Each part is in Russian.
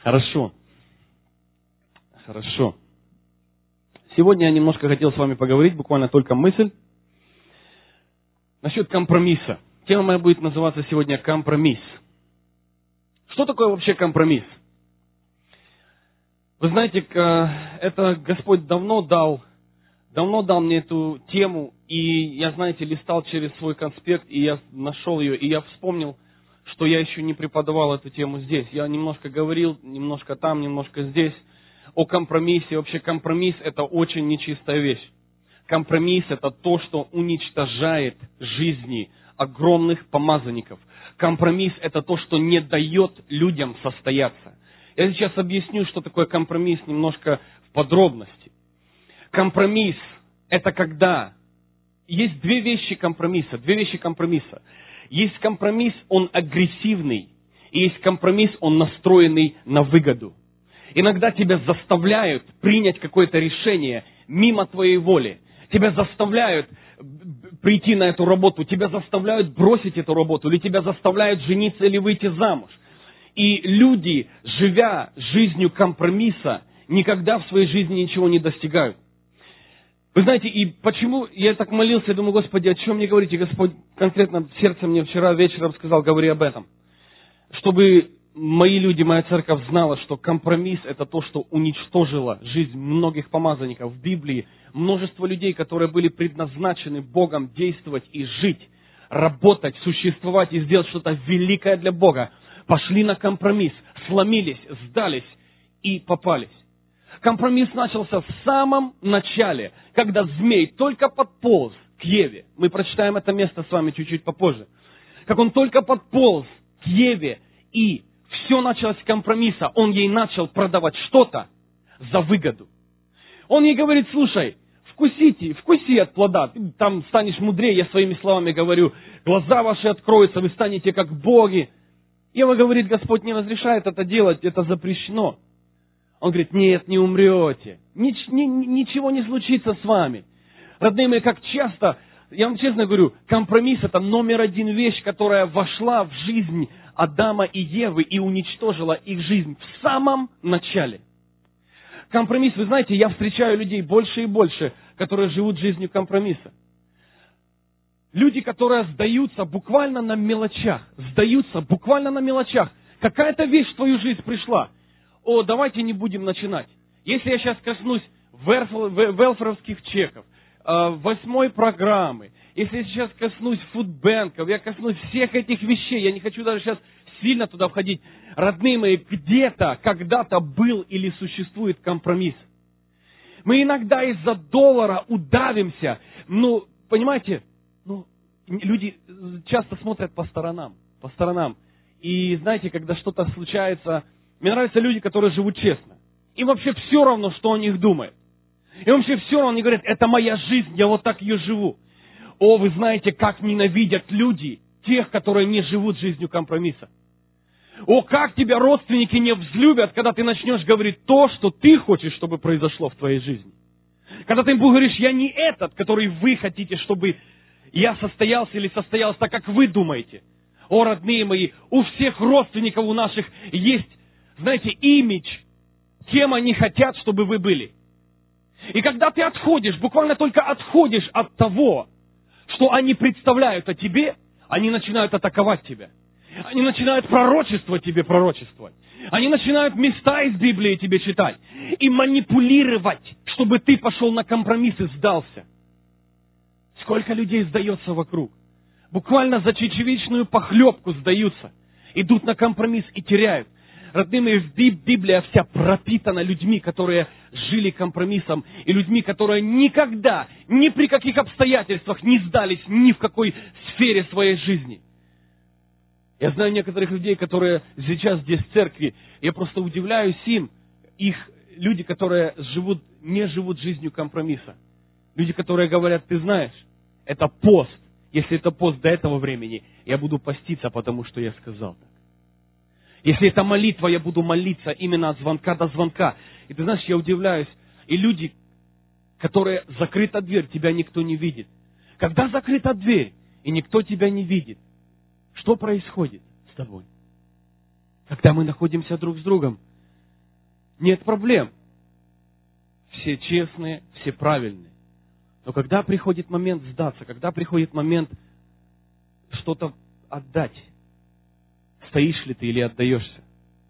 Хорошо. Хорошо. Сегодня я немножко хотел с вами поговорить, буквально только мысль, насчет компромисса. Тема моя будет называться сегодня «Компромисс». Что такое вообще компромисс? Вы знаете, это Господь давно дал мне эту тему, и я, знаете, листал через свой конспект, и я нашел ее, и я вспомнил, что я еще не преподавал эту тему здесь. Я немножко говорил, немножко там, немножко здесь, о компромиссе. Вообще компромисс – это очень нечистая вещь. Компромисс – это то, что уничтожает жизни огромных помазанников. Компромисс – это то, что не дает людям состояться. Я сейчас объясню, что такое компромисс немножко в подробности. Компромисс – это когда... Есть две вещи компромисса. Есть компромисс, он агрессивный, и есть компромисс, он настроенный на выгоду. Иногда тебя заставляют принять какое-то решение мимо твоей воли. Тебя заставляют прийти на эту работу, тебя заставляют бросить эту работу, или тебя заставляют жениться или выйти замуж. И люди, живя жизнью компромисса, никогда в своей жизни ничего не достигают. Вы знаете, и почему я так молился, я думаю, Господи, о чем мне говорите? Господь конкретно в сердце мне вчера вечером сказал, говори об этом. Чтобы мои люди, моя церковь знала, что компромисс – это то, что уничтожило жизнь многих помазанников. В Библии множество людей, которые были предназначены Богом действовать и жить, работать, существовать и сделать что-то великое для Бога, пошли на компромисс, сломились, сдались и попались. Компромисс начался в самом начале, когда змей только подполз к Еве. Мы прочитаем это место с вами чуть-чуть попозже. Как он только подполз к Еве, и все началось с компромисса. Он ей начал продавать что-то за выгоду. Он ей говорит, слушай, вкуси от плода, ты там станешь мудрее, я своими словами говорю, глаза ваши откроются, вы станете как боги. Ева говорит, Господь не разрешает это делать, это запрещено. Он говорит, нет, не умрете, ничего не случится с вами. Родные мои, как часто, я вам честно говорю, компромисс – это номер один вещь, которая вошла в жизнь Адама и Евы и уничтожила их жизнь в самом начале. Компромисс, вы знаете, я встречаю людей больше и больше, которые живут жизнью компромисса. Люди, которые сдаются буквально на мелочах. Какая-то вещь в твою жизнь пришла. О, давайте не будем начинать. Если я сейчас коснусь велферовских чеков, 8-й программы, если я сейчас коснусь фудбэнков, я коснусь всех этих вещей, я не хочу даже сейчас сильно туда входить. Родные мои, где-то, когда-то был или существует компромисс. Мы иногда из-за доллара удавимся. Понимаете, люди часто смотрят по сторонам. И знаете, когда что-то случается, мне нравятся люди, которые живут честно. Им вообще все равно, что о них думают. Им вообще все равно, они говорят, это моя жизнь, я вот так ее живу. О, вы знаете, как ненавидят люди тех, которые не живут жизнью компромисса. О, как тебя родственники не взлюбят, когда ты начнешь говорить то, что ты хочешь, чтобы произошло в твоей жизни. Когда ты им говоришь, я не этот, который вы хотите, чтобы я состоялся или состоялась так, как вы думаете. О, родные мои, у всех родственников у наших есть, знаете, имидж, кем они хотят, чтобы вы были. И когда ты отходишь, буквально только отходишь от того, что они представляют о тебе, они начинают атаковать тебя. Они начинают тебе пророчествовать. Они начинают места из Библии тебе читать. И манипулировать, чтобы ты пошел на компромисс и сдался. Сколько людей сдается вокруг. Буквально за чечевичную похлебку сдаются. Идут на компромисс и теряют. Родные мои, Библия вся пропитана людьми, которые жили компромиссом, и людьми, которые никогда, ни при каких обстоятельствах не сдались ни в какой сфере своей жизни. Я знаю некоторых людей, которые сейчас здесь в церкви, я просто удивляюсь им, их люди, которые не живут жизнью компромисса. Люди, которые говорят, ты знаешь, это пост. Если это пост до этого времени, я буду поститься, потому что я сказал так. Если это молитва, я буду молиться именно от звонка до звонка. И ты знаешь, я удивляюсь. И люди, которые закрыта дверь, тебя никто не видит. Когда закрыта дверь, и никто тебя не видит, что происходит с тобой? Когда мы находимся друг с другом, нет проблем. Все честные, все правильные. Но когда приходит момент сдаться, когда приходит момент что-то отдать, стоишь ли ты или отдаешься?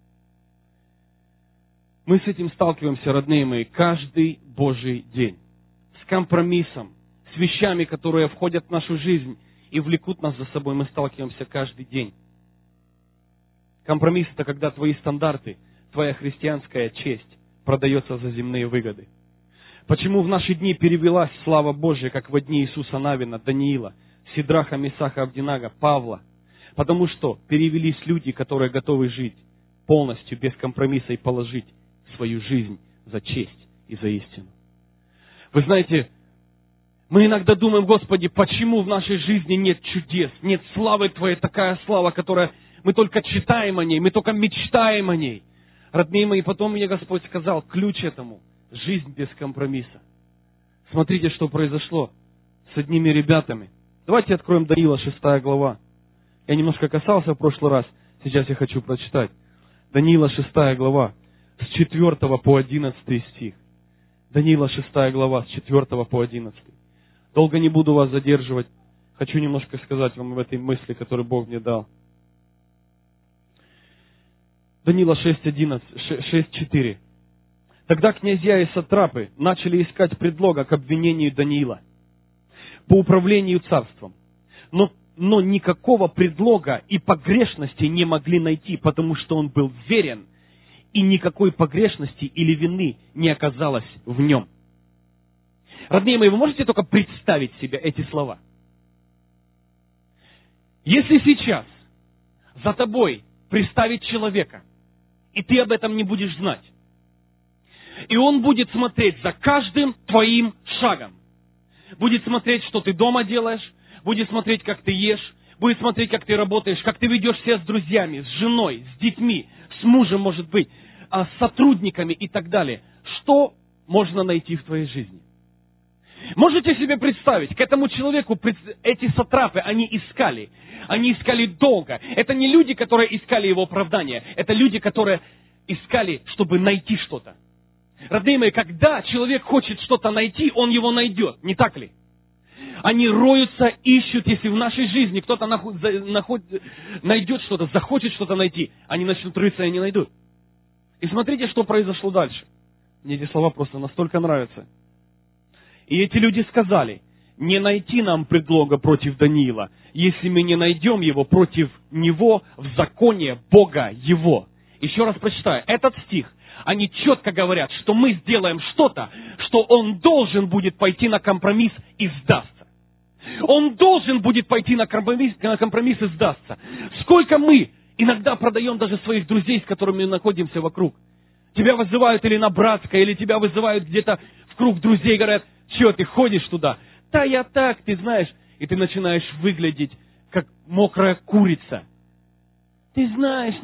Мы с этим сталкиваемся, родные мои, каждый Божий день. С компромиссом, с вещами, которые входят в нашу жизнь и влекут нас за собой, мы сталкиваемся каждый день. Компромисс – это когда твои стандарты, твоя христианская честь продается за земные выгоды. Почему в наши дни перевелась слава Божья, как во дни Иисуса Навина, Даниила, Сидраха, Месаха, Авдинага, Павла? Потому что перевелись люди, которые готовы жить полностью, без компромисса и положить свою жизнь за честь и за истину. Вы знаете, мы иногда думаем: Господи, почему в нашей жизни нет чудес, нет славы Твоей, такая слава, которая мы только читаем о ней, мы только мечтаем о ней. Родные мои, потом мне Господь сказал, ключ этому – жизнь без компромисса. Смотрите, что произошло с одними ребятами. Давайте откроем Даниила, 6 глава. Я немножко касался в прошлый раз, сейчас я хочу прочитать. Даниила, 6 глава, с 4 по 11 стих. Даниила, 6 глава, с 4 по 11. Долго не буду вас задерживать. Хочу немножко сказать вам об этой мысли, которую Бог мне дал. Даниила 6:4. Тогда князья и сатрапы начали искать предлога к обвинению Даниила по управлению царством. Но никакого предлога и погрешности не могли найти, потому что он был верен, и никакой погрешности или вины не оказалось в нем. Родные мои, вы можете только представить себе эти слова? Если сейчас за тобой приставить человека, и ты об этом не будешь знать, и он будет смотреть за каждым твоим шагом, будет смотреть, что ты дома делаешь, будет смотреть, как ты ешь, будет смотреть, как ты работаешь, как ты ведешь себя с друзьями, с женой, с детьми, с мужем, может быть, с сотрудниками и так далее. Что можно найти в твоей жизни? Можете себе представить, к этому человеку эти сатрапы, они искали долго. Это не люди, которые искали его оправдания, это люди, которые искали, чтобы найти что-то. Родные мои, когда человек хочет что-то найти, он его найдет, не так ли? Они роются, ищут, если в нашей жизни кто-то найдет что-то, захочет что-то найти, они начнут рыться и не найдут. И смотрите, что произошло дальше. Мне эти слова просто настолько нравятся. И эти люди сказали: не найти нам предлога против Даниила, если мы не найдем его против него в законе Бога его. Еще раз прочитаю этот стих. Они четко говорят, что мы сделаем что-то, что он должен будет пойти на компромисс и сдастся. Он должен будет пойти на компромисс и сдастся. Сколько мы иногда продаем даже своих друзей, с которыми мы находимся вокруг. Тебя вызывают или на братское, или тебя вызывают где-то в круг друзей, говорят: что ты ходишь туда? Да я так, ты знаешь. И ты начинаешь выглядеть, как мокрая курица. Ты знаешь,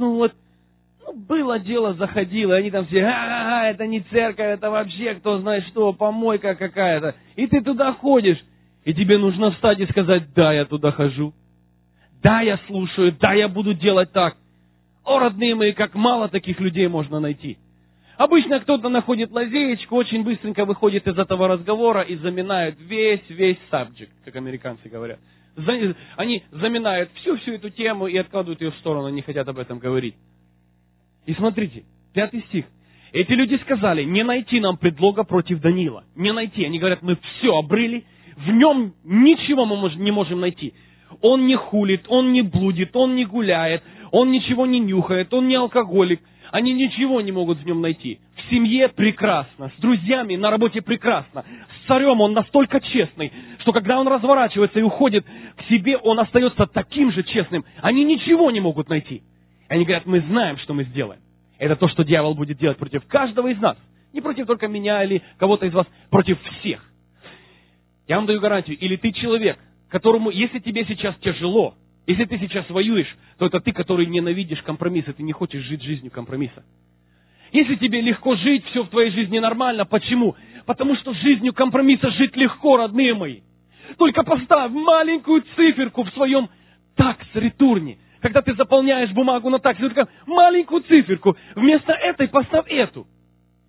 было дело, заходило, и они там все: это не церковь, это вообще кто знает что, помойка какая-то. И ты туда ходишь, и тебе нужно встать и сказать: да, я туда хожу. Да, я слушаю, да, я буду делать так. О, родные мои, как мало таких людей можно найти. Обычно кто-то находит лазеечку, очень быстренько выходит из этого разговора и заминает весь subject, как американцы говорят. Они заминают всю эту тему и откладывают ее в сторону, не хотят об этом говорить. И смотрите, 5 стих. Эти люди сказали: не найти нам предлога против Даниила. Не найти. Они говорят: мы все обрыли, в нем ничего мы не можем найти. Он не хулит, он не блудит, он не гуляет, он ничего не нюхает, он не алкоголик. Они ничего не могут в нем найти. В семье прекрасно, с друзьями на работе прекрасно. С царем он настолько честный, что когда он разворачивается и уходит к себе, он остается таким же честным. Они ничего не могут найти. Они говорят: мы знаем, что мы сделаем. Это то, что дьявол будет делать против каждого из нас. Не против только меня или кого-то из вас, против всех. Я вам даю гарантию. Или ты человек, которому, если тебе сейчас тяжело, если ты сейчас воюешь, то это ты, который ненавидишь компромиссы, ты не хочешь жить жизнью компромисса. Если тебе легко жить, все в твоей жизни нормально. Почему? Потому что жизнью компромисса жить легко, родные мои. Только поставь маленькую циферку в своем такс-ретурне. Когда ты заполняешь бумагу на такс, только маленькую циферку. Вместо этой поставь эту.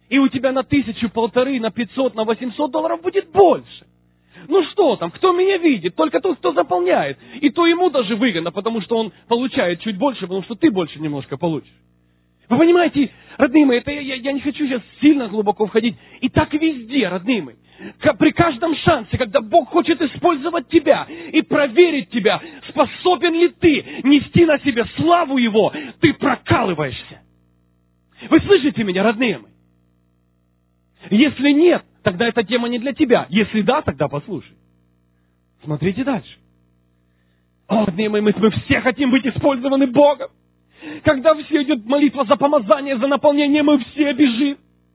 И у тебя на 1000, 1500, на 500, на 800 долларов будет больше. Ну что там, кто меня видит? Только тот, кто заполняет. И то ему даже выгодно, потому что он получает чуть больше, потому что ты больше немножко получишь. Вы понимаете, родные мои, это я не хочу сейчас сильно глубоко входить. И так везде, родные мои. При каждом шансе, когда Бог хочет использовать тебя и проверить тебя, способен ли ты нести на себе славу Его, ты прокалываешься. Вы слышите меня, родные мои? Если нет, тогда эта тема не для тебя. Если да, тогда послушай. Смотрите дальше. О, родные мои, мы все хотим быть использованы Богом. Когда все идет молитва за помазание, за наполнение, мы все бежим.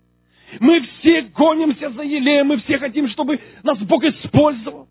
Мы все гонимся за Елеем, мы все хотим, чтобы нас Бог использовал.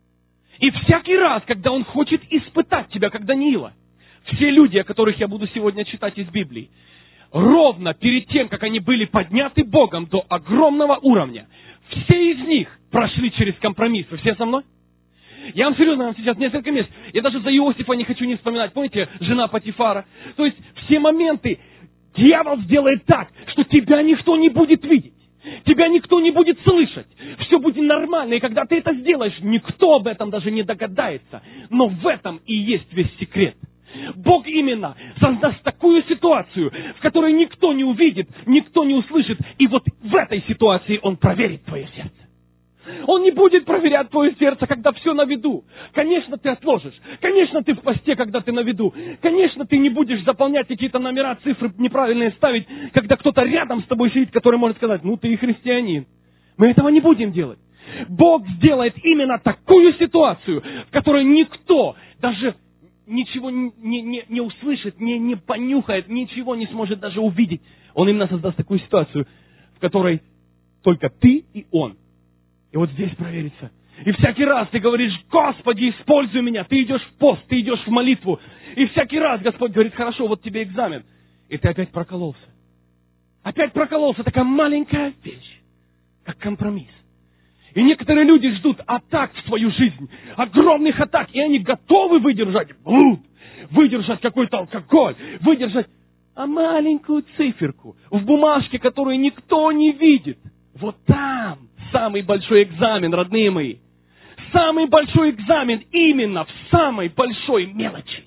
И всякий раз, когда Он хочет испытать тебя, как Даниила, все люди, о которых я буду сегодня читать из Библии, ровно перед тем, как они были подняты Богом до огромного уровня, все из них прошли через компромисс. Вы все со мной? Я вам серьезно, вам сейчас несколько мест. Я даже за Иосифа не хочу не вспоминать. Помните, жена Потифара? То есть, все моменты дьявол сделает так, что тебя никто не будет видеть. Тебя никто не будет слышать. Все будет нормально. И когда ты это сделаешь, никто об этом даже не догадается. Но в этом и есть весь секрет. Бог именно создаст такую ситуацию, в которой никто не увидит, никто не услышит. И вот в этой ситуации Он проверит твое сердце. Он не будет проверять твое сердце, когда все на виду. Конечно, ты отложишь. Конечно, ты в посте, когда ты на виду. Конечно, ты не будешь заполнять какие-то номера, цифры неправильные ставить, когда кто-то рядом с тобой сидит, который может сказать, ну ты и христианин. Мы этого не будем делать. Бог сделает именно такую ситуацию, в которой никто даже ничего не услышит, не понюхает, ничего не сможет даже увидеть. Он именно создаст такую ситуацию, в которой только ты и Он. И вот здесь проверится. И всякий раз ты говоришь, Господи, используй меня. Ты идешь в пост, ты идешь в молитву. И всякий раз Господь говорит, хорошо, вот тебе экзамен. И ты опять прокололся. Опять прокололся. Такая маленькая вещь, как компромисс. И некоторые люди ждут атак в свою жизнь. Огромных атак. И они готовы выдержать блуд, выдержать какой-то алкоголь, выдержать маленькую циферку в бумажке, которую никто не видит. Вот там самый большой экзамен, родные мои. Самый большой экзамен именно в самой большой мелочи.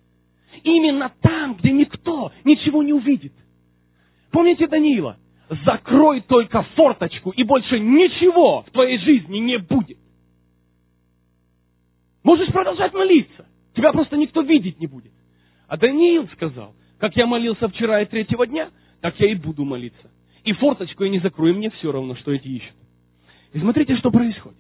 Именно там, где никто ничего не увидит. Помните Даниила? Закрой только форточку, и больше ничего в твоей жизни не будет. Можешь продолжать молиться. Тебя просто никто видеть не будет. А Даниил сказал, как я молился вчера и 3-го дня, так я и буду молиться. И форточку я не закрою, мне все равно, что эти ищут. И смотрите, что происходит.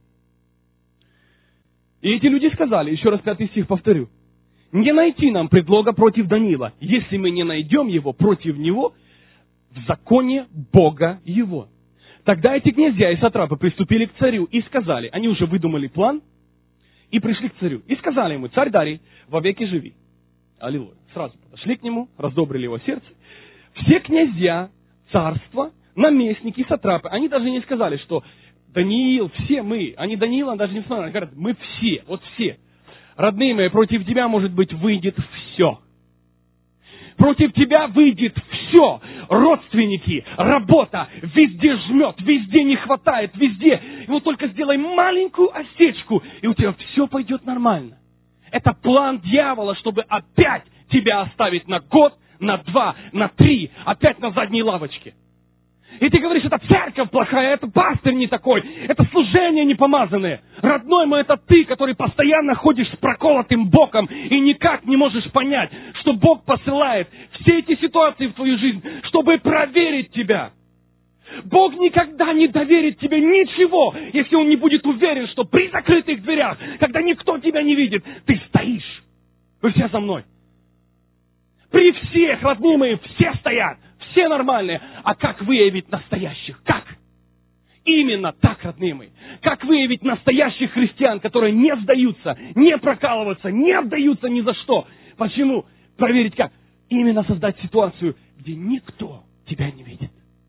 И эти люди сказали, еще раз 5 стих повторю, не найти нам предлога против Даниила, если мы не найдем его против него в законе Бога его. Тогда эти князья и сатрапы приступили к царю и сказали, они уже выдумали план, и пришли к царю. И сказали ему, царь Дарий, вовеки живи. Аллилуйя. Сразу подошли к нему, раздобрили его сердце. Все князья, царства, наместники, сатрапы, они даже не сказали, что Даниил, все мы, они Даниила даже не смотрели, они говорят, мы все, вот все. Родные мои, против тебя, может быть, выйдет все. Против тебя выйдет все. Родственники, работа, везде жмет, везде не хватает, везде. И вот только сделай маленькую осечку, и у тебя все пойдет нормально. Это план дьявола, чтобы опять тебя оставить на год, на 2, на 3, опять на задней лавочке. И ты говоришь, это церковь плохая, это пастырь не такой, это служение не помазанное. Родной мой, это ты, который постоянно ходишь с проколотым боком и никак не можешь понять, что Бог посылает все эти ситуации в твою жизнь, чтобы проверить тебя. Бог никогда не доверит тебе ничего, если Он не будет уверен, что при закрытых дверях, когда никто тебя не видит, ты стоишь. Вы все со мной. При всех, родные мои, все стоят. Все нормальные. А как выявить настоящих? Как? Именно так, родные мои. Как выявить настоящих христиан, которые не сдаются, не прокалываются, не отдаются ни за что? Почему? Проверить как? Именно создать ситуацию, где никто тебя не видит.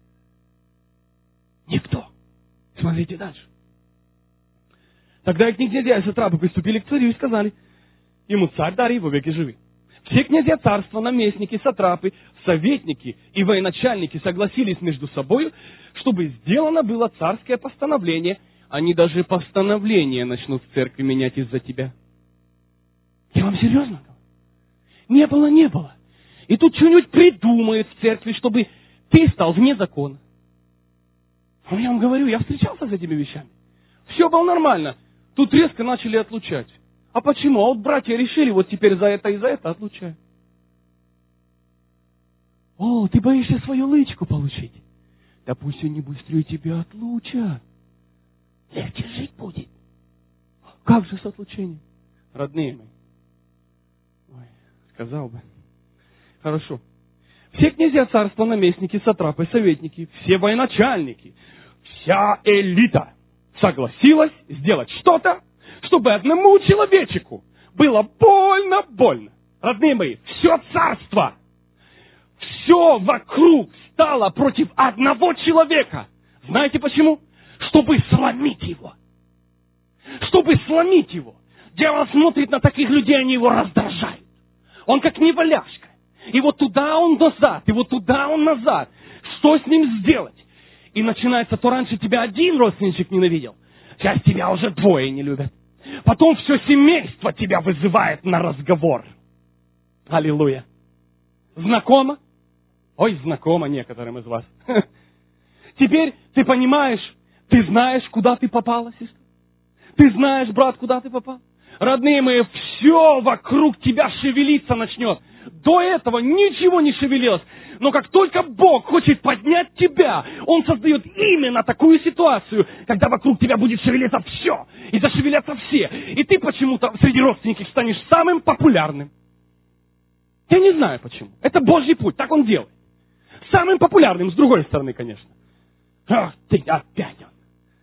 Никто. Смотрите дальше. Тогда и князья и сатрапы приступили к царю и сказали ему, царь Дарий, вовеки живи. Все князья царства, наместники, сатрапы, советники и военачальники согласились между собой, чтобы сделано было царское постановление. Они даже постановление начнут в церкви менять из-за тебя. Я вам серьезно говорю? Не было. И тут что-нибудь придумают в церкви, чтобы ты стал вне закона. Но я вам говорю, я встречался с этими вещами. Все было нормально. Тут резко начали отлучать. А почему? А вот братья решили, вот теперь за это и за это отлучают. О, ты боишься свою лычку получить? Да пусть они быстрее тебя отлучат. Легче жить будет. Как же с отлучением? Родные мои. Ой, сказал бы. Хорошо. Все князья царства, наместники, сатрапы, советники, все военачальники, вся элита согласилась сделать что-то, чтобы одному человечеку было больно. Родные мои, все царство, все вокруг стало против одного человека. Знаете почему? Чтобы сломить его. Дьявол смотрит на таких людей, они его раздражают. Он как неваляшка. И вот туда он назад, и вот туда он назад. Что с ним сделать? И начинается, то раньше тебя один родственничек ненавидел, сейчас тебя уже двое не любят. Потом все семейство тебя вызывает на разговор. Аллилуйя. Знакомо? Ой, знакомо некоторым из вас. Теперь ты понимаешь, ты знаешь, куда ты попала, сестра? Ты знаешь, брат, куда ты попал? Родные мои, все вокруг тебя шевелиться начнет. До этого ничего не шевелилось. Но как только Бог хочет поднять тебя, Он создает именно такую ситуацию, когда вокруг тебя будет шевелиться все. И зашевелятся все. И ты почему-то среди родственников станешь самым популярным. Я не знаю почему. Это Божий путь, так Он делает. Самым популярным, с другой стороны, конечно. Ах ты, опять он.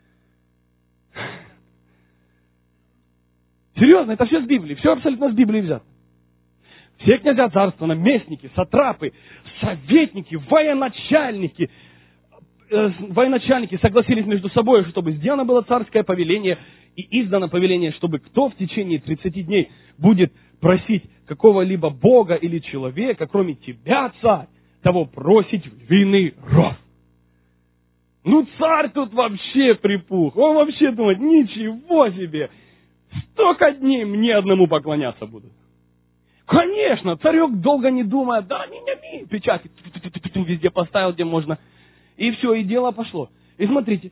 Серьезно, это все с Библии. Все абсолютно с Библии взято. Все князья царства, наместники, сатрапы, советники, военачальники согласились между собой, чтобы сделано было царское повеление и издано повеление, чтобы кто в течение 30 дней будет просить какого-либо бога или человека, кроме тебя, царь, того просить в винный ров. Ну, царь тут вообще припух. Он вообще думает, ничего себе. 100 дней мне одному поклоняться будут. Конечно, царек долго не думая, да, печати везде поставил, где можно. И все, и дело пошло. И смотрите.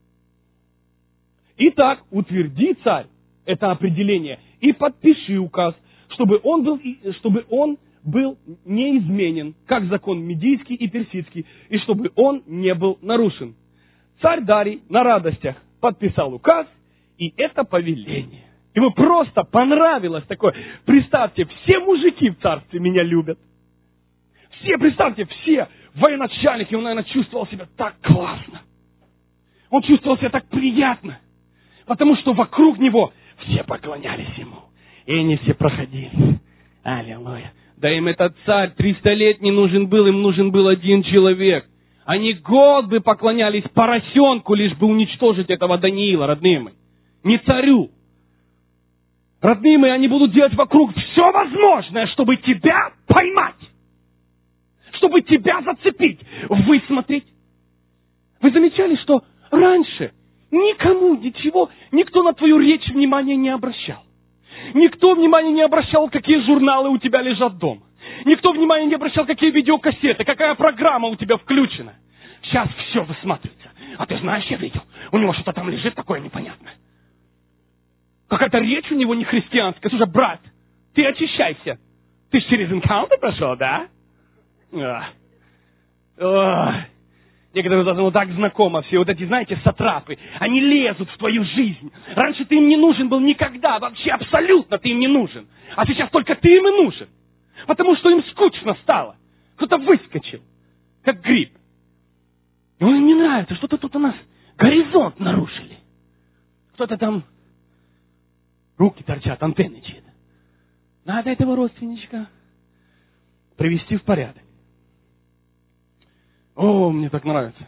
Итак, утверди, царь, это определение, и подпиши указ, чтобы он был неизменен, как закон медийский и персидский, и чтобы он не был нарушен. Царь Дарий на радостях подписал указ, и это повеление. Ему просто понравилось такое. Представьте, все мужики в царстве меня любят. Все, представьте, все военачальники, он, наверное, чувствовал себя так классно. Он чувствовал себя так приятно. Потому что вокруг него все поклонялись ему. И они все проходили. Аллилуйя. Да им этот царь 300 лет не нужен был, им нужен был один человек. Они год бы поклонялись поросенку, лишь бы уничтожить этого Даниила, родные мои. Не царю. Родные мои, они будут делать вокруг все возможное, чтобы тебя поймать. Чтобы тебя зацепить, высмотреть. Вы замечали, что раньше никому ничего, никто на твою речь внимания не обращал. Никто внимания не обращал, какие журналы у тебя лежат дома. Никто внимания не обращал, какие видеокассеты, какая программа у тебя включена. Сейчас все высматривается. А ты знаешь, я видел, у него что-то там лежит такое непонятное. Какая-то речь у него не христианская. Слушай, брат, ты очищайся. Ты ж через энкаунтер прошел, да? Некоторые даже так знакомы все. Вот эти, знаете, сатрапы. Они лезут в твою жизнь. Раньше ты им не нужен был никогда. Вообще абсолютно ты им не нужен. А сейчас только ты им и нужен. Потому что им скучно стало. Кто-то выскочил. Как гриб. И им не нравится. Что-то тут у нас горизонт нарушили. Кто-то там руки торчат, антенны чьи-то. Надо этого родственничка привести в порядок. О, мне так нравится.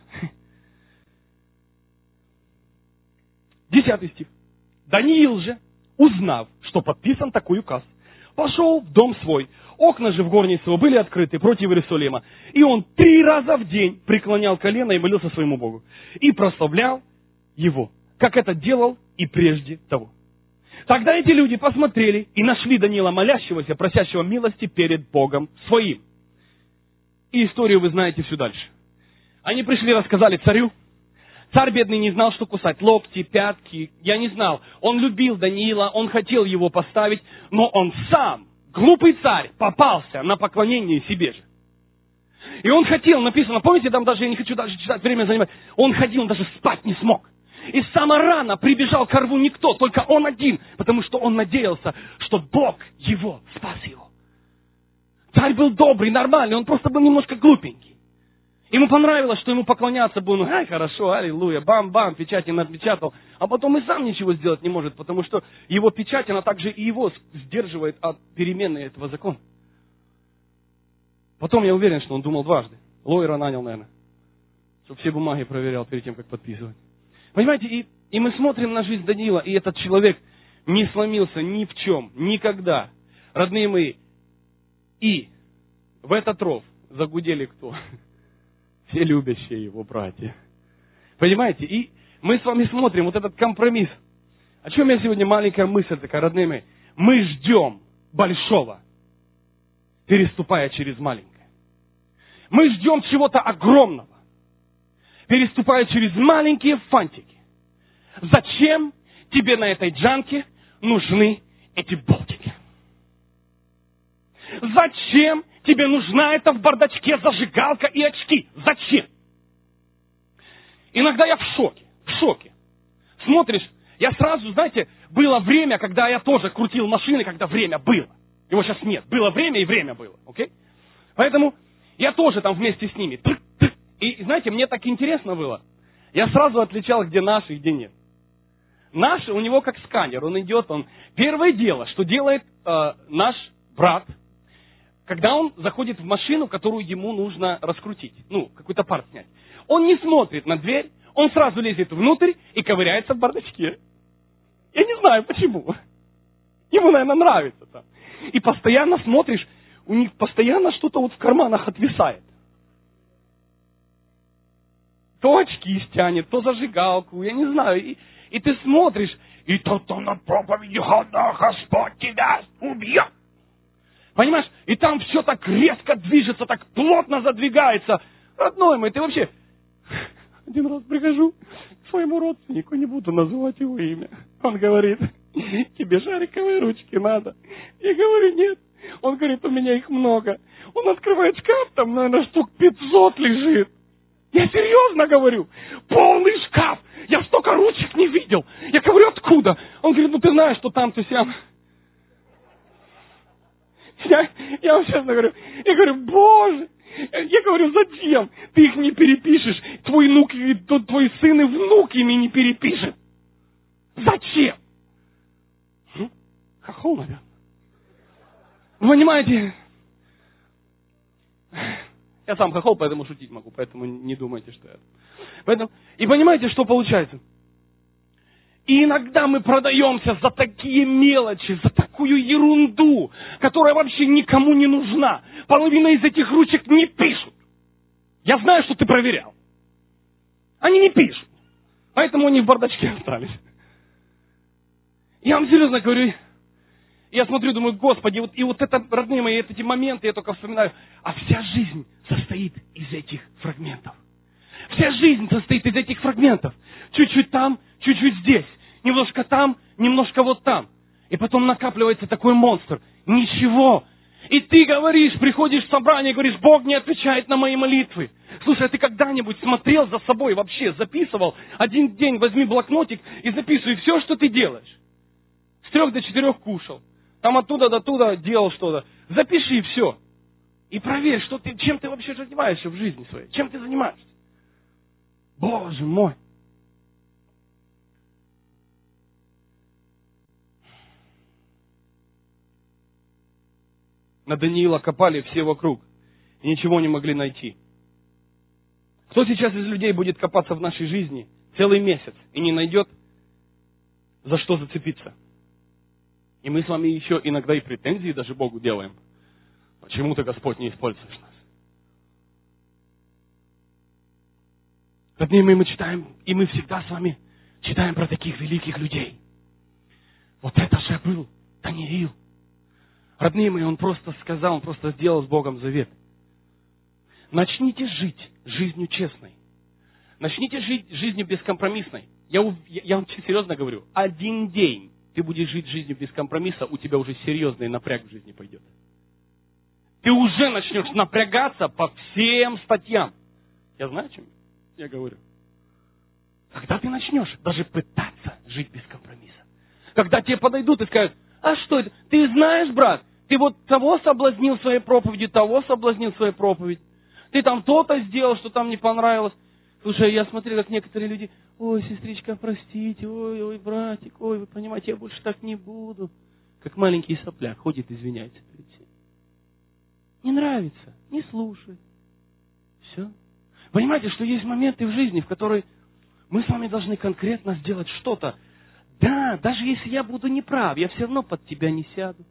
10 стих. Даниил же, узнав, что подписан такой указ, пошел в дом свой. окна же в горнице его были открыты против Иерусалима. И он 3 раза в день преклонял колено и молился своему Богу. И прославлял его, как это делал и прежде того. Тогда эти люди посмотрели и нашли Даниила молящегося, просящего милости перед Богом своим. И историю вы знаете всю дальше. Они пришли, рассказали царю. Царь бедный не знал, что кусать. Локти, пятки. Я не знал. Он любил Даниила, он хотел его поставить, но он сам, глупый царь, попался на поклонение себе же. И он хотел, написано, помните, там даже, я не хочу даже читать, время занимать, он ходил, он даже спать не смог. И с самого рана прибежал к рву никто, только он один, потому что он надеялся, что Бог его спас его. Царь был добрый, нормальный, он просто был немножко глупенький. Ему понравилось, что ему поклоняться было, ну, ай, хорошо, аллилуйя, бам-бам, печать он отпечатал. А потом и сам ничего сделать не может, потому что его печать, она также и его сдерживает от перемены этого закона. Потом я уверен, что он думал дважды. Лоера нанял, наверное, чтобы все бумаги проверял перед тем, как подписывать. Понимаете, и мы смотрим на жизнь Даниила, и этот человек не сломился ни в чем, никогда. Родные мои, и в этот ров загудели кто? Все любящие его братья. Понимаете, и мы с вами смотрим вот этот компромисс. О чем я сегодня маленькая мысль такая, родные мои? Мы ждем большого, переступая через маленькое. Мы ждем чего-то огромного, переступая через маленькие фантики. Зачем тебе на этой джанке нужны эти болтики? Зачем тебе нужна эта в бардачке зажигалка и очки? Зачем? Иногда я в шоке. Смотришь, я сразу, знаете, было время, когда я тоже крутил машины, когда время было. Его сейчас нет. Было время и время было. Окей? Поэтому я тоже там вместе с ними. И знаете, мне так интересно было. Я сразу отличал, где наш и где нет. Наш, у него как сканер. Он идет, он... Первое дело, что делает наш брат, когда он заходит в машину, которую ему нужно раскрутить. Ну, какой-то парт снять. Он не смотрит на дверь, он сразу лезет внутрь и ковыряется в бардачке. Я не знаю почему. Ему, наверное, нравится там. И постоянно смотришь, у них постоянно что-то вот в карманах отвисает. То очки стянет, то зажигалку, я не знаю. И ты смотришь, и то на проповеди Господь тебя убьет. Понимаешь? И там все так резко движется, так плотно задвигается. Родной мой, ты вообще... Один раз прихожу к своему родственнику, не буду называть его имя. Он говорит, тебе шариковые ручки надо. Я говорю, нет. Он говорит, у меня их много. Он открывает шкаф, там, наверное, штук 500 лежит. Я серьезно говорю, полный шкаф. Я столько ручек не видел. Я говорю, откуда? Он говорит, ну ты знаешь, что там, то сям. Я вам честно говорю, я говорю, Боже, я говорю, зачем? Ты их не перепишешь, твой сын и внук ими не перепишет. Зачем? Хохол, наверное. Вы понимаете? Я сам хохол, поэтому шутить могу, поэтому не думайте, что я... Поэтому... И понимаете, что получается? И иногда мы продаемся за такие мелочи, за такую ерунду, которая вообще никому не нужна. Половина из этих ручек не пишут. Я знаю, что ты проверял. Они не пишут. Поэтому они в бардачке остались. Я вам серьезно говорю, я смотрю, думаю, Господи, вот это, родные мои, эти моменты я только вспоминаю. А вся жизнь состоит из этих фрагментов. Вся жизнь состоит из этих фрагментов. Чуть-чуть там, чуть-чуть здесь. Немножко там, немножко вот там. И потом накапливается такой монстр. Ничего. И ты говоришь, приходишь в собрание и говоришь, Бог не отвечает на мои молитвы. Слушай, а ты когда-нибудь смотрел за собой вообще, записывал? Один день возьми блокнотик и записывай все, что ты делаешь. С 3 до 4 кушал. Там оттуда до туда делал что-то. Запиши все. И проверь, чем ты вообще занимаешься в жизни своей. Чем ты занимаешься. Боже мой. На Даниила копали все вокруг. И ничего не могли найти. Кто сейчас из людей будет копаться в нашей жизни целый месяц и не найдет, за что зацепиться? И мы с вами еще иногда и претензии даже Богу делаем. Почему ты, Господь, не используешь нас? Родные мои, мы читаем, и мы всегда с вами читаем про таких великих людей. Вот это же был Даниил. Родные мои, он просто сказал, он просто сделал с Богом завет. Начните жить жизнью честной. Начните жить жизнью бескомпромиссной. Я вам серьезно говорю, один день ты будешь жить жизнью без компромисса, у тебя уже серьезный напряг в жизни пойдет. Ты уже начнешь напрягаться по всем статьям. Я знаю, о чем я говорю. Когда ты начнешь даже пытаться жить без компромисса. Когда тебе подойдут и скажут, а что это? Ты знаешь, брат, ты вот того соблазнил своей проповедью, того соблазнил своей проповедью. Ты там то-то сделал, что там не понравилось. Слушай, я смотрел, как некоторые люди, ой, сестричка, простите, ой, братик, ой, вы понимаете, я больше так не буду. Как маленький сопляк ходит, извиняется перед всем. Не нравится, не слушай. Все. Понимаете, что есть моменты в жизни, в которые мы с вами должны конкретно сделать что-то. Да, даже если я буду неправ, я все равно под тебя не сяду.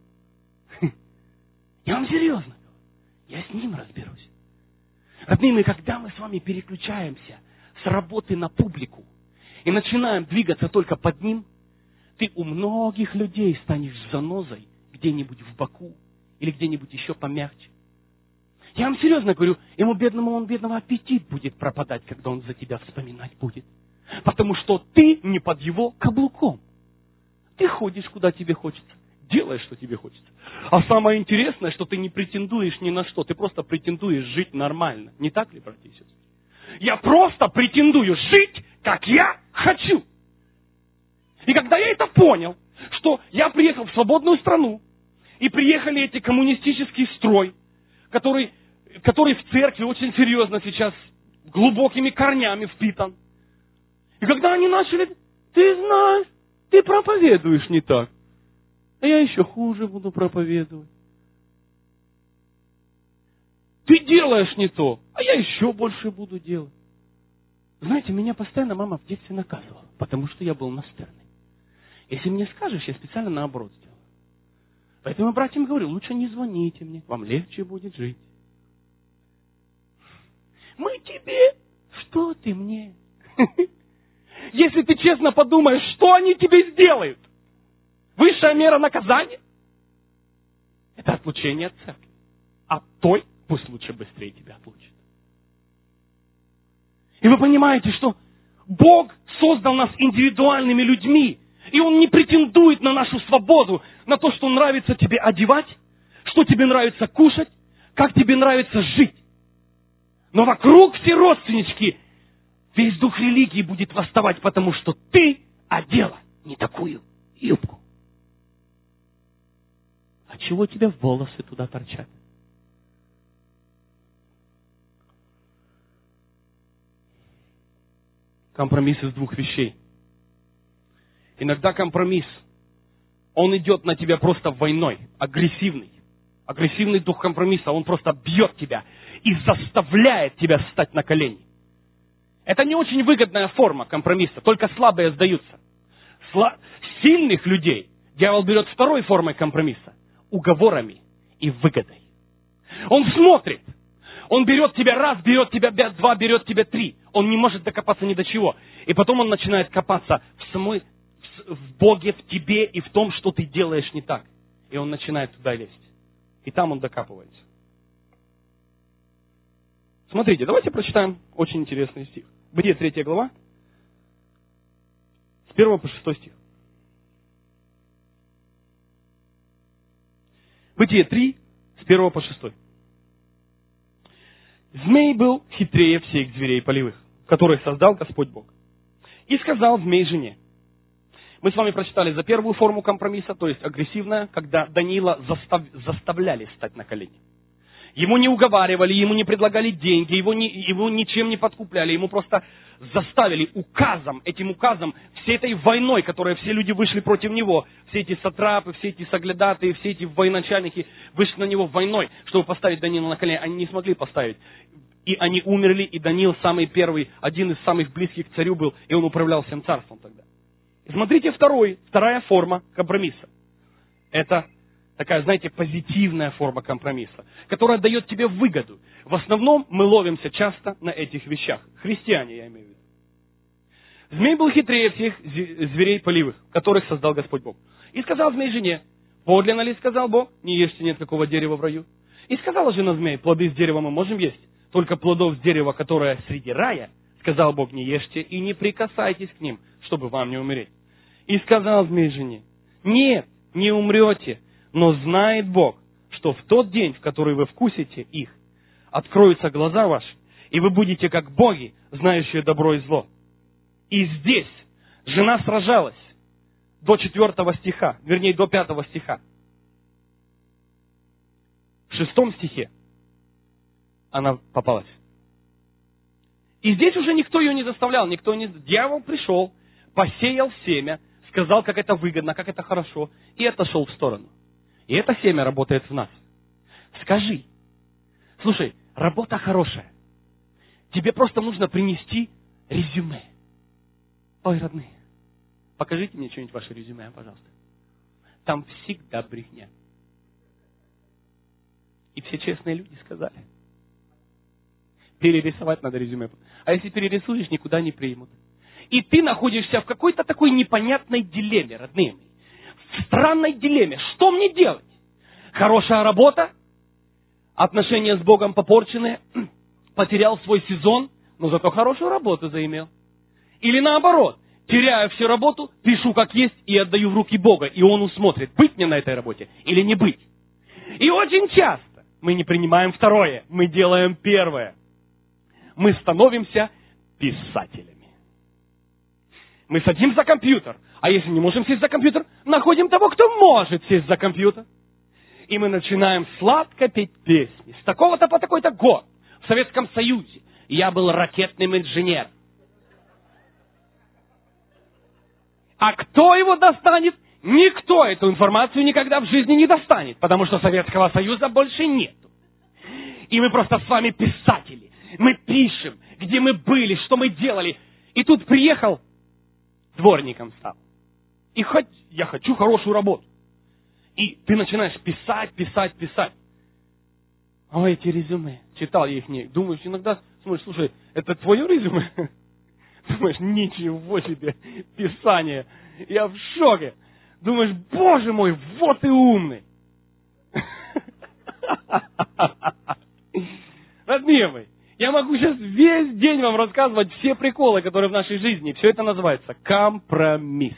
Я вам серьезно говорю. Я с ним разберусь. Родные мои, когда мы с вами переключаемся с работы на публику и начинаем двигаться только под ним, ты у многих людей станешь занозой где-нибудь в боку или где-нибудь еще помягче. Я вам серьезно говорю, ему бедного аппетит будет пропадать, когда он за тебя вспоминать будет. Потому что ты не под его каблуком. Ты ходишь, куда тебе хочется. Делаешь, что тебе хочется. А самое интересное, что ты не претендуешь ни на что. Ты просто претендуешь жить нормально. Не так ли, братья и сестры? Я просто претендую жить, как я хочу. И когда я это понял, что я приехал в свободную страну, и приехали эти коммунистический строй, который в церкви очень серьезно сейчас глубокими корнями впитан. И когда они начали, ты знаешь, ты проповедуешь не так. А я еще хуже буду проповедовать. Ты делаешь не то, а я еще больше буду делать. Знаете, меня постоянно мама в детстве наказывала, потому что я был настырный. Если мне скажешь, я специально наоборот сделаю. Поэтому я братьям говорю, лучше не звоните мне, вам легче будет жить. Мы тебе, что ты мне? Если ты честно подумаешь, что они тебе сделают? Высшая мера наказания – это отлучение от церкви. А той пусть лучше быстрее тебя отлучит. И вы понимаете, что Бог создал нас индивидуальными людьми, и Он не претендует на нашу свободу, на то, что нравится тебе одевать, что тебе нравится кушать, как тебе нравится жить. Но вокруг все родственнички, весь дух религии будет восставать, потому что ты одела не такую юбку. А чего у тебя волосы туда торчат? Компромисс из двух вещей. Иногда компромисс, он идет на тебя просто войной, агрессивный. Агрессивный дух компромисса, он просто бьет тебя и заставляет тебя встать на колени. Это не очень выгодная форма компромисса, только слабые сдаются. Сильных людей дьявол берет второй формой компромисса. Уговорами и выгодой. Он смотрит. Он берет тебя раз, берет тебя два, берет тебя три. Он не может докопаться ни до чего. И потом он начинает копаться в Боге, в тебе и в том, что ты делаешь не так. И он начинает туда лезть. И там он докапывается. Смотрите, давайте прочитаем очень интересный стих. Бытие 3 глава, с 1 по 6 стих. Бытие 3, с 1 по 6. Змей был хитрее всех зверей полевых, которых создал Господь Бог. И сказал змей жене. Мы с вами прочитали за первую форму компромисса, то есть агрессивная, когда Даниила заставляли встать на колени. Ему не уговаривали, ему не предлагали деньги, его ничем не подкупляли, ему просто заставили этим указом, всей этой войной, которой все люди вышли против него, все эти сатрапы, все эти соглядатые, все эти военачальники вышли на него войной, чтобы поставить Даниила на колени. Они не смогли поставить. И они умерли, и Даниил самый первый, один из самых близких к царю был, и он управлял всем царством тогда. И смотрите, вторая форма компромисса. Это такая, знаете, позитивная форма компромисса, которая дает тебе выгоду. В основном мы ловимся часто на этих вещах. Христиане, я имею в виду. Змей был хитрее всех зверей полевых, которых создал Господь Бог. И сказал змей жене: подлинно ли, сказал Бог, не ешьте нет какого дерева в раю? И сказала жена змей: плоды с дерева мы можем есть, только плодов с дерева, которое среди рая, сказал Бог, не ешьте и не прикасайтесь к ним, чтобы вам не умереть. И сказал змей жене: нет, не умрете, но знает Бог, что в тот день, в который вы вкусите их, откроются глаза ваши, и вы будете как боги, знающие добро и зло. И здесь жена сражалась до 4 стиха, вернее, до 5 стиха. В 6 стихе она попалась. И здесь уже никто ее не заставлял, Дьявол пришел, посеял семя, сказал, как это выгодно, как это хорошо, и отошел в сторону. И это семя работает в нас. Скажи, слушай, работа хорошая. Тебе просто нужно принести резюме. Ой, родные, покажите мне что-нибудь ваше резюме, пожалуйста. Там всегда брехня. И все честные люди сказали. Перерисовать надо резюме. А если перерисуешь, никуда не примут. И ты находишься в какой-то такой непонятной дилемме, родные мои. В странной дилемме. Что мне делать? Хорошая работа, отношения с Богом попорченные, потерял свой сезон, но зато хорошую работу заимел. Или наоборот, теряю всю работу, пишу как есть и отдаю в руки Бога, и Он усмотрит, быть мне на этой работе или не быть. И очень часто мы не принимаем второе, мы делаем первое. Мы становимся писателями. Мы садимся за компьютер, а если не можем сесть за компьютер, находим того, кто может сесть за компьютер. И мы начинаем сладко петь песни. С такого-то по такой-то год в Советском Союзе я был ракетным инженером. А кто его достанет? Никто эту информацию никогда в жизни не достанет, потому что Советского Союза больше нет. И мы просто с вами писатели. Мы пишем, где мы были, что мы делали. И тут приехал, дворником стал. И хоть я хочу хорошую работу. И ты начинаешь писать. Ой, эти резюме. Читал я их, не. Думаешь, иногда, смотришь, слушай, это твое резюме? Думаешь, ничего себе, писание. Я в шоке. Думаешь, боже мой, вот ты умный. Родные мои, я могу сейчас весь день вам рассказывать все приколы, которые в нашей жизни. Все это называется компромисс.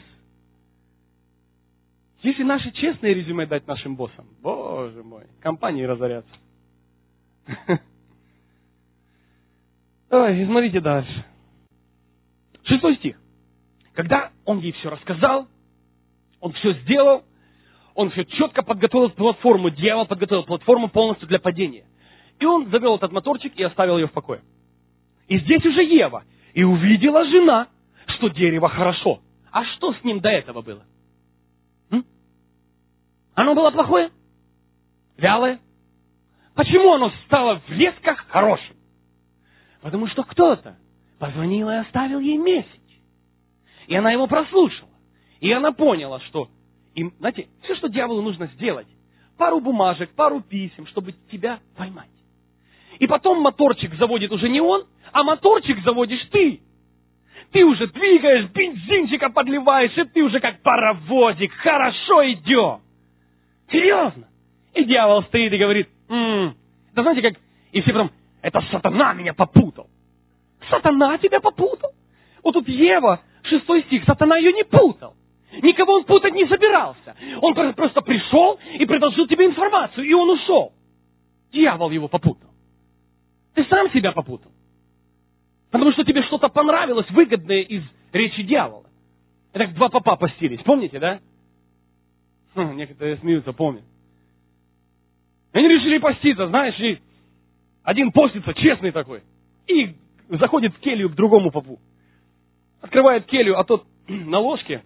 Если наши честные резюме дать нашим боссам, боже мой, компании разорятся. Ой, смотрите дальше. 6 стих. Когда он ей все рассказал, он все сделал, он все четко подготовил платформу, дьявол подготовил платформу полностью для падения. И он завел этот моторчик и оставил ее в покое. И здесь уже Ева. И увидела жена, что дерево хорошо. А что с ним до этого было? Оно было плохое? Вялое? Почему оно стало в резко хорошим? Потому что кто-то позвонил и оставил ей месседж. И она его прослушала. И она поняла, что, знаете, все, что дьяволу нужно сделать, пару бумажек, пару писем, чтобы тебя поймать. И потом моторчик заводит уже не он, а моторчик заводишь ты. Ты уже двигаешь, бензинчика подливаешь, и ты уже как паровозик, хорошо идет. Серьезно. И дьявол стоит и говорит, да знаете как, и все потом, это сатана меня попутал. Сатана тебя попутал? Вот тут Ева, 6 стих, сатана ее не путал. Никого он путать не собирался. Он просто пришел и предложил тебе информацию, и он ушел. Дьявол его попутал. Ты сам себя попутал. Потому что тебе что-то понравилось, выгодное из речи дьявола. Это как 2 попа постились, помните, да? Некоторые смеются, помнят. Они решили поститься, знаешь, и один постится, честный такой, и заходит в келью к другому попу. Открывает келью, а тот на ложке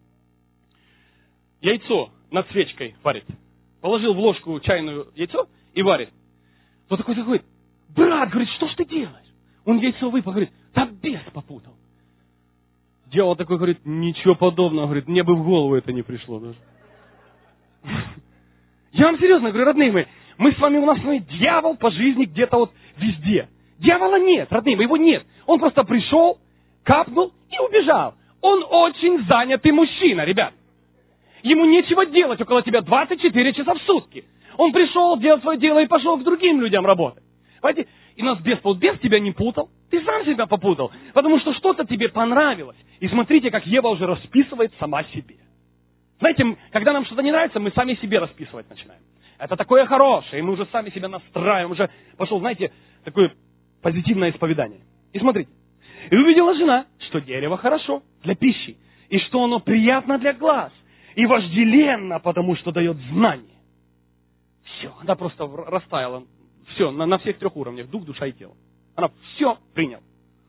яйцо над свечкой варит. Положил в ложку чайную яйцо и варит. Тот такой заходит, брат, говорит, что ж ты делаешь? Он яйцо выпал, говорит, да бес попутал. Дьявол такой говорит, ничего подобного, говорит, мне бы в голову это не пришло даже. Я вам серьезно говорю, родные мои, мы с вами, у нас с вами дьявол по жизни где-то вот везде. Дьявола нет, родные мои, его нет. Он просто пришел, капнул и убежал. Он очень занятый мужчина, ребят. Ему нечего делать около тебя 24 часа в сутки. Он пришел, делал свое дело и пошел к другим людям работать. Понимаете? И нас бес тебя не путал. Ты сам себя попутал. Потому что что-то тебе понравилось. И смотрите, как Ева уже расписывает сама себе. Знаете, когда нам что-то не нравится, мы сами себе расписывать начинаем. Это такое хорошее, и мы уже сами себя настраиваем. Уже пошел, знаете, такое позитивное исповедание. И смотрите. И увидела жена, что дерево хорошо для пищи, и что оно приятно для глаз, и вожделенно, потому что дает знание. Все, она просто растаяла. Все, на всех 3 уровнях, дух, душа и тело. Она все приняла.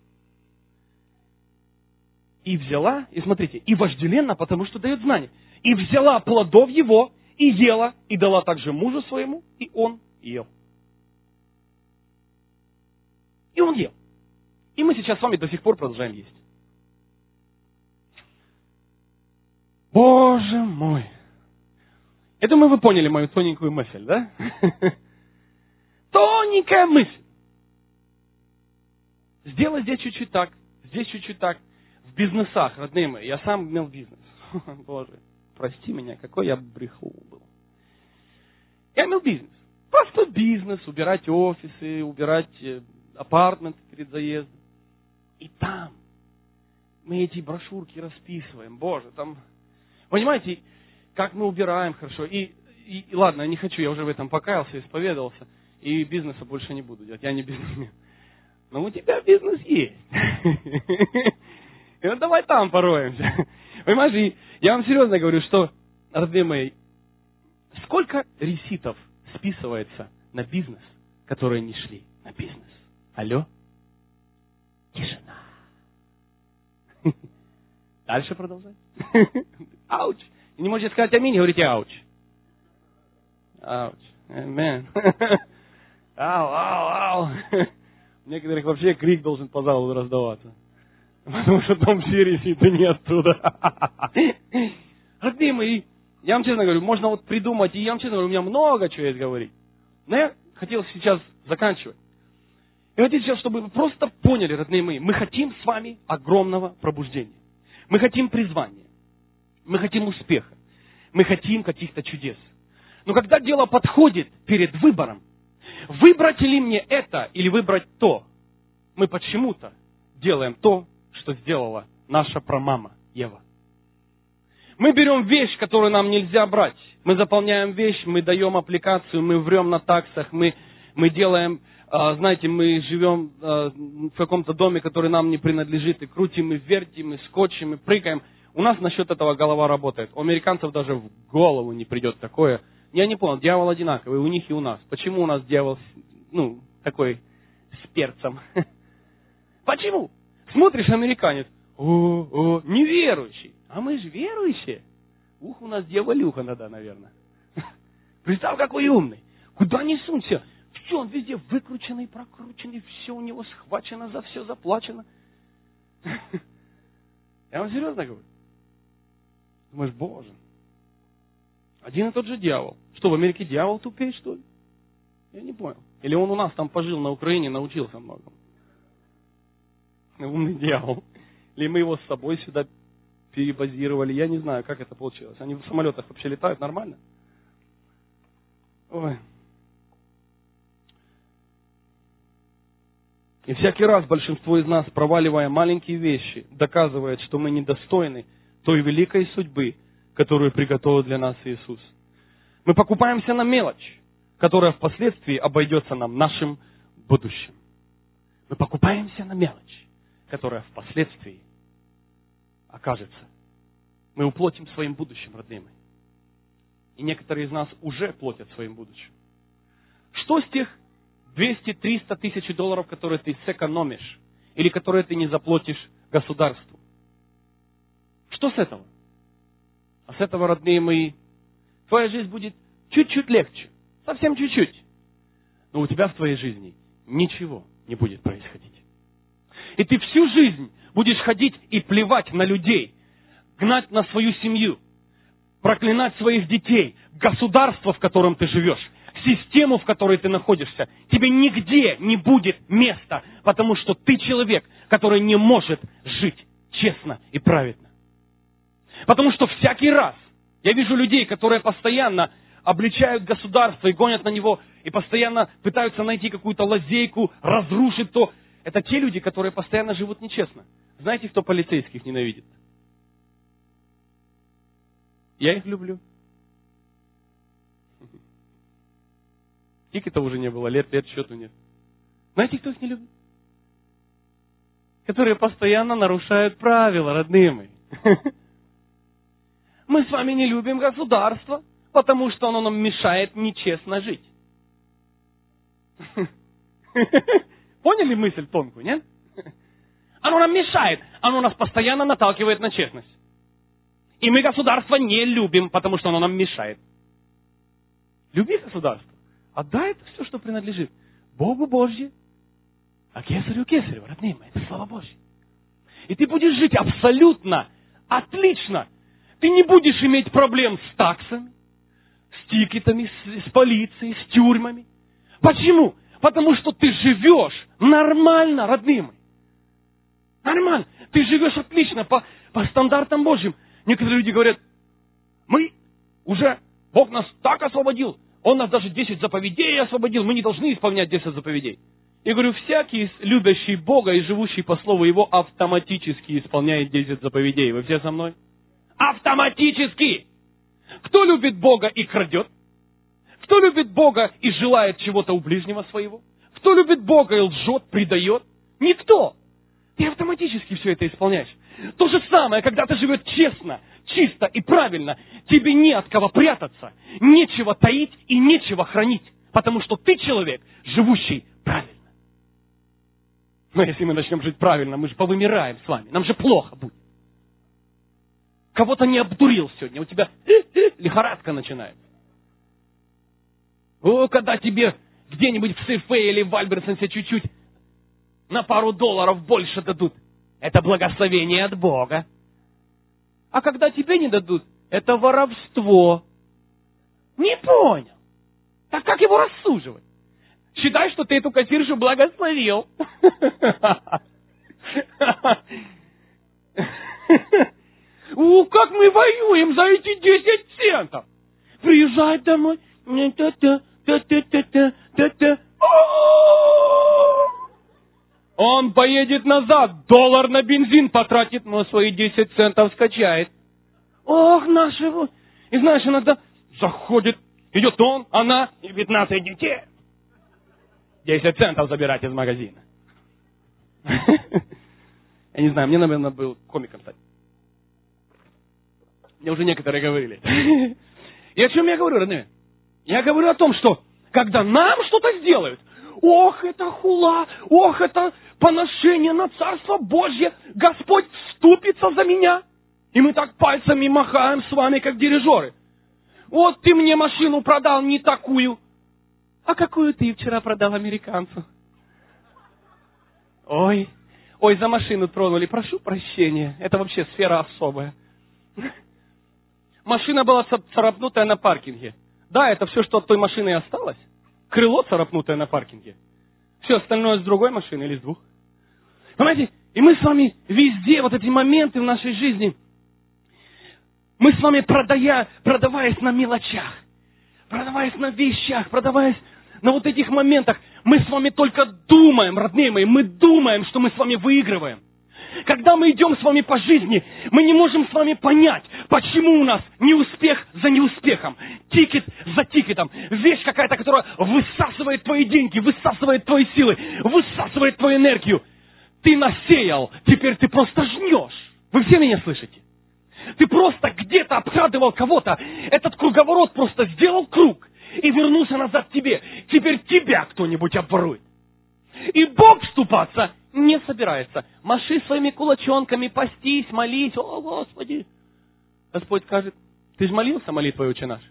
И взяла, и смотрите, и вожделенно, потому что дает знание. И взяла плодов его, и ела, и дала также мужу своему, и он ел. И он ел. И мы сейчас с вами до сих пор продолжаем есть. Боже мой! Я думаю, вы поняли мою тоненькую мысль, да? Тоненькая мысль. Сделай здесь чуть-чуть так, здесь чуть-чуть так. В бизнесах, родные мои, я сам имел бизнес. Боже, прости меня, какой я брехло был. Я имел бизнес. Просто бизнес, убирать офисы, убирать апартменты перед заездом. И там мы эти брошюрки расписываем. Боже, там... Понимаете, как мы убираем хорошо. И ладно, я не хочу, я уже в этом покаялся, исповедовался. И бизнеса больше не буду делать. Я не бизнесмен. Но у тебя бизнес есть. И вот давай там пороемся. Понимаешь, я вам серьезно говорю, что, родные мои, сколько реситов списывается на бизнес, которые не шли на бизнес? Алло? Тишина. Дальше продолжай. Ауч. И не можете сказать аминь, говорите ауч. Ауч. Амен. Ау. У некоторых вообще крик должен по залу раздаваться. Потому что там все реситы не оттуда. Родные мои, я вам честно говорю, можно вот придумать, и я вам честно говорю, у меня много чего есть говорить. Но я хотел сейчас заканчивать. Я хотел сейчас, чтобы вы просто поняли, родные мои, мы хотим с вами огромного пробуждения. Мы хотим призвания. Мы хотим успеха. Мы хотим каких-то чудес. Но когда дело подходит перед выбором, выбрать ли мне это или выбрать то, мы почему-то делаем то, что сделала наша прамама Ева. Мы берем вещь, которую нам нельзя брать. Мы заполняем вещь, мы даем аппликацию, мы врем на таксах, мы делаем, знаете, мы живем в каком-то доме, который нам не принадлежит, и крутим, и вертим, и скотчем, и прыгаем. У нас насчет этого голова работает. У американцев даже в голову не придет такое. Я не понял, дьявол одинаковый, у них и у нас. Почему у нас дьявол, такой с перцем? Почему? Смотришь, американец, неверующий. А мы же верующие. У нас дьяволюха надо, наверное. Представь, какой умный. Куда не сунься. Все, он везде выкрученный, прокрученный, все у него схвачено, за все заплачено. Я вам серьезно говорю. Думаешь, Боже. Один и тот же дьявол. Что, в Америке дьявол тупее, что ли? Я не понял. Или он у нас там пожил на Украине, научился многому. Умный дьявол. Или мы его с собой сюда перебазировали. Я не знаю, как это получилось. Они в самолетах вообще летают нормально? Ой. И всякий раз большинство из нас, проваливая маленькие вещи, доказывает, что мы недостойны той великой судьбы, которую приготовил для нас Иисус. Мы покупаемся на мелочь, которая впоследствии обойдется нам нашим будущим. Мы покупаемся на мелочь, которая впоследствии окажется. Мы уплотим своим будущим, родные мои. И некоторые из нас уже платят своим будущим. Что с тех 200-300 тысяч долларов, которые ты сэкономишь, или которые ты не заплатишь государству? Что с этого? А с этого, родные мои, твоя жизнь будет чуть-чуть легче. Совсем чуть-чуть. Но у тебя в твоей жизни ничего не будет происходить. И ты всю жизнь будешь ходить и плевать на людей, гнать на свою семью, проклинать своих детей, государство, в котором ты живешь, систему, в которой ты находишься, тебе нигде не будет места, потому что ты человек, который не может жить честно и праведно. Потому что всякий раз я вижу людей, которые постоянно обличают государство и гонят на него, и постоянно пытаются найти какую-то лазейку, разрушить то. Это те люди, которые постоянно живут нечестно. Знаете, кто полицейских ненавидит? Я их люблю. Сколько-то уже не было, лет счету нет. Знаете, кто их не любит? Которые постоянно нарушают правила, родные мои. Мы с вами не любим государство, потому что оно нам мешает нечестно жить. Поняли мысль тонкую, нет? Оно нам мешает, оно нас постоянно наталкивает на честность. И мы государство не любим, потому что оно нам мешает. Люби государство. Отдай это все, что принадлежит Богу Божье, а кесарю кесарю, родные мои, это слава Божья. И ты будешь жить абсолютно, отлично. Ты не будешь иметь проблем с таксами, с тикетами, с полицией, с тюрьмами. Почему? Потому что ты живешь нормально, родные мои. Нормально. Ты живешь отлично, по стандартам Божьим. Некоторые люди говорят, Бог нас так освободил, Он нас даже 10 заповедей освободил, мы не должны исполнять 10 заповедей. Я говорю, всякий, любящий Бога и живущий по слову Его, автоматически исполняет 10 заповедей. Вы все со мной? Автоматически! Кто любит Бога и крадет? Кто любит Бога и желает чего-то у ближнего своего? Кто любит Бога и лжет, предает? Никто! Ты автоматически все это исполняешь. То же самое, когда ты живешь честно, чисто и правильно, тебе не от кого прятаться, нечего таить и нечего хранить, потому что ты человек, живущий правильно. Но если мы начнем жить правильно, мы же повымираем с вами, нам же плохо будет. Кого-то не обдурил сегодня, у тебя лихорадка начинается. Когда тебе где-нибудь в Сейфе или в Альберсонсе чуть-чуть на пару долларов больше дадут, это благословение от Бога. А когда тебе не дадут, это воровство. Не понял. Так как его рассуживать? Считай, что ты эту кассиршу благословил. Как мы воюем за эти 10 центов. Приезжай домой. Он поедет назад, $1 на бензин потратит, но свои 10 центов скачает. Ох, нашего. И знаешь, иногда заходит, идет он, она и 15 детей. 10 центов забирать из магазина. Я не знаю, мне, наверное, был комиком стать. Мне уже некоторые говорили. И о чем я говорю, родные? Я говорю о том, что когда нам что-то сделают, ох, это хула, ох, это поношение на Царство Божье, Господь вступится за меня. И мы так пальцами махаем с вами, как дирижеры. Вот ты мне машину продал не такую. А какую ты вчера продал американцу? Ой, за машину тронули, прошу прощения. Это вообще сфера особая. Машина была царапнутая на паркинге. Да, это все, что от той машины и осталось. Крыло царапнутое на паркинге. Все остальное с другой машины или с двух. Понимаете? И мы с вами везде, вот эти моменты в нашей жизни, мы с вами, продаваясь на мелочах, продаваясь на вещах, продаваясь на вот этих моментах, мы с вами только думаем, родные мои, мы думаем, что мы с вами выигрываем. Когда мы идем с вами по жизни, мы не можем с вами понять, почему у нас неуспех за неуспехом, тикет за тикетом, вещь какая-то, которая высасывает твои деньги, высасывает твои силы, высасывает твою энергию. Ты насеял, теперь ты просто жнешь. Вы все меня слышите? Ты просто где-то обкрадывал кого-то, этот круговорот просто сделал круг и вернулся назад к тебе. Теперь тебя кто-нибудь обворует. И Бог вступаться не собирается. Маши своими кулачонками, постись, молись. О, Господи! Господь скажет, ты же молился молитвой «Отче наш»?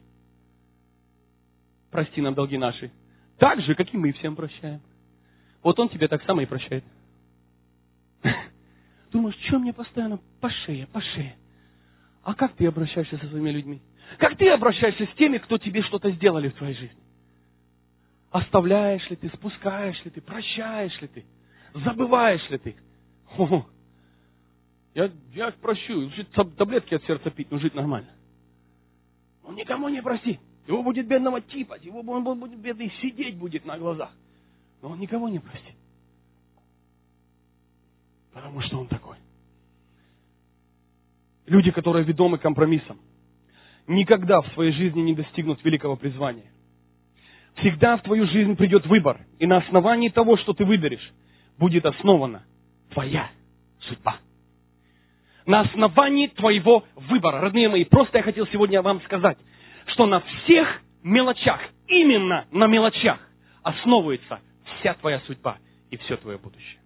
Прости нам долги наши. Так же, как и мы всем прощаем. Вот Он тебе так само и прощает. Думаешь, что мне постоянно по шее? А как ты обращаешься со своими людьми? Как ты обращаешься с теми, кто тебе что-то сделали в твоей жизни? Оставляешь ли ты, спускаешь ли ты, прощаешь ли ты, забываешь ли ты? Я прощу, таблетки от сердца пить, но жить нормально. Он никому не простит. Его будет бедного типать, он будет бедный сидеть будет на глазах. Но он никого не простит. Потому что он такой. Люди, которые ведомы компромиссом, никогда в своей жизни не достигнут великого призвания. Всегда в твою жизнь придет выбор. И на основании того, что ты выберешь, будет основана твоя судьба. На основании твоего выбора. Родные мои, просто я хотел сегодня вам сказать, что на всех мелочах, именно на мелочах, основывается вся твоя судьба и все твое будущее.